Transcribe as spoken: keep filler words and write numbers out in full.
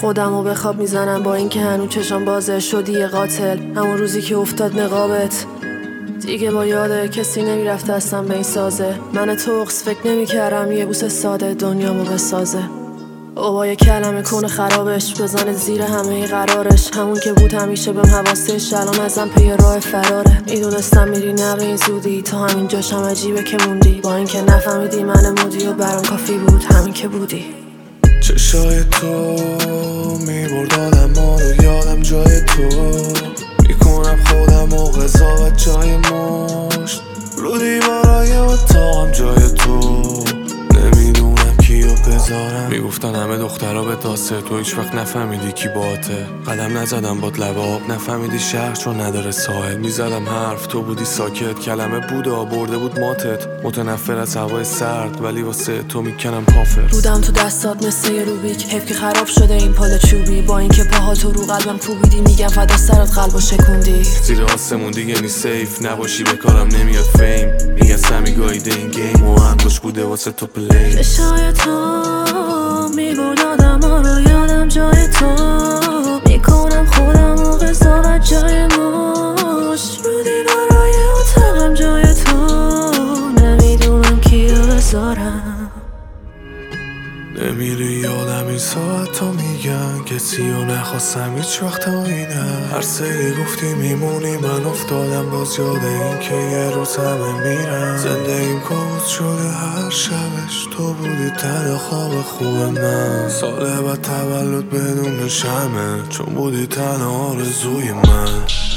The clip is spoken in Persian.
خودمو به خواب میزنم با اینکه هنوز چشام بازه. شدی یه قاتل همون روزی که افتاد نقابت. دیگه با یاده کسی نمیرفت دستم به این سازه. من تقص فکر نمیکردم یه بوسه ساده دنیامو بسازه. او با یه کلمه کنه خرابش بزنه زیر همه قرارش. همون که بود همیشه بهم حواسش الان ازم پی راه فراره. میدونستم میری نه به این زودی تا همین جاشم عجیبه که موندی. با اینکه نفهمیدی من مودی و برام کافی بود همین که بودی. چشای تو میبرد آدم رو یادم جای تو. میکنم خودم و قضاوت جای مشت رو دیوارای اتاقم جای تو. نمیدونم کیو بذارم. میگفتن همه دخترها به داسته، تو هیچ وقت نفهمیدی کی باته. قدم نزدم باد لب آب، نفهمیدی شهر چون نداره ساحل. میزدم حرف تو بودی ساکت، کلمه بود آورده بود ماتت. متنفر از هوای سرد ولی واسه تو میکنم پافر. بودم تو دستات مثل یه روبیک، حیف که خراب شده این پال چوبی. با اینکه پاها تو رو قلبم کوبیدی میگم فدا سرت قلبو شکوندی. زیر آسمون دیگه نی سیف نباشی به کارم نمیاد فیم. میگه سمی گایده این گیم و عقلش بوده واسه تو پلی. چشای تو میبرد آدم ها رو یادم جای تو. میکنم خودم و قضاوت جای مشت رو دیوارای اتاقم جای تو. نمیدونم کیو بذارم. نمیری یادم این ساعت تا میگن کسی رو نخواستم هیچ وقت تا اینه. هر سری گفتی میمونی من افتادم باز یاد این که یه روز همه میرن. زندگیم کابوس شده هر شبش تو بودی تنها خواب خوب من. سال بعد تولد بدون شمه چون بودی تنها آرزوی من.